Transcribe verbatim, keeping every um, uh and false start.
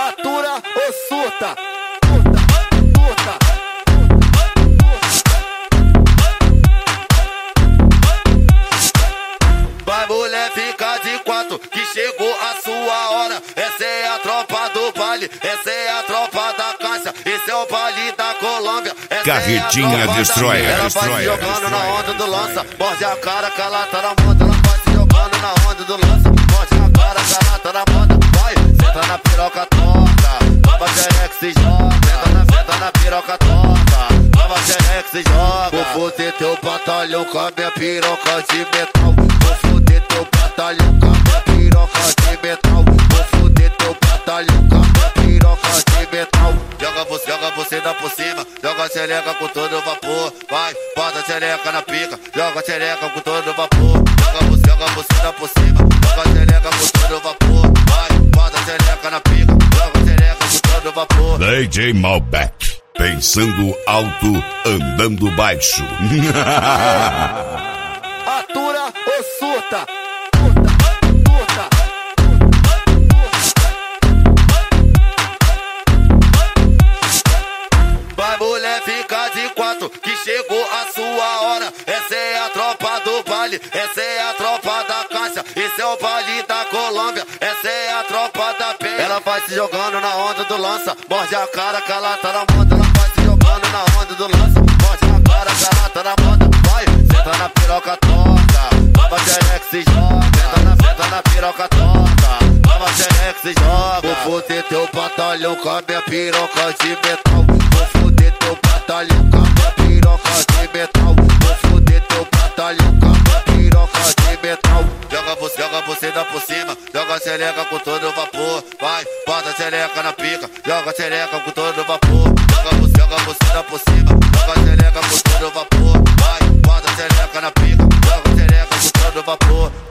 Atura ou surta? Surta, surta. Vai mulher, fica de quatro, que chegou a sua hora. Essa é a tropa do baile, essa é a tropa da caixa, esse é o baile da Colômbia. Carretinha Destroyer. Ela vai se jogando na onda do lança, morde a cara que ela tá na moda. Ela vai se jogando na onda do lança, morde a cara que ela tá na moda. Vai, senta na piroca toca, nova xereca se joga. Senta na, senta na piroca toca, nova xereca se joga. Vou foder teu batalhão com a minha piroca de metal. Vou foder teu batalhão com a minha piroca de metal. Vou foder teu batalhão com a minha piroca de metal. Joga você, joga você dá por cima, joga a xereca com todo vapor. Vai, bota a xereca na pica, joga a xereca com todo vapor. Joga você, joga você dá por cima, joga a xereca com todo vapor. Vai, bota a xereca na pica, joga a xereca com todo vapor. D J Malbec, pensando alto, andando baixo. Atura ou surta? Surta, surta. Vai mulher, fica de quatro, que chegou a sua hora. Essa é a tropa do baile, essa é a tropa da caixa, esse é o baile da Colômbia, essa é a tropa da penha. Ela vai se jogando na onda do lança, morde a cara que ela tá na moda. Ela vai se jogando na onda do lança, morde a cara que ela tá na moda. Vai, senta na piroca toca, nova xereca se joga. Senta na, senta na piroca toca, nova xereca se joga. Vou foder teu batalhão com a minha piroca de metal. Vou foder teu batalhão com a minha piroca de metal. Vou foder teu batalhão com a minha piroca de metal. Joga você, joga você dá por cima, joga a xereca com todo vapor. Vai, bota a xereca na pica, joga a xereca com todo vapor. Joga você, joga você dá por cima, joga a xereca com todo vapor. Vai, bota a xereca na pica, joga a xereca com todo vapor.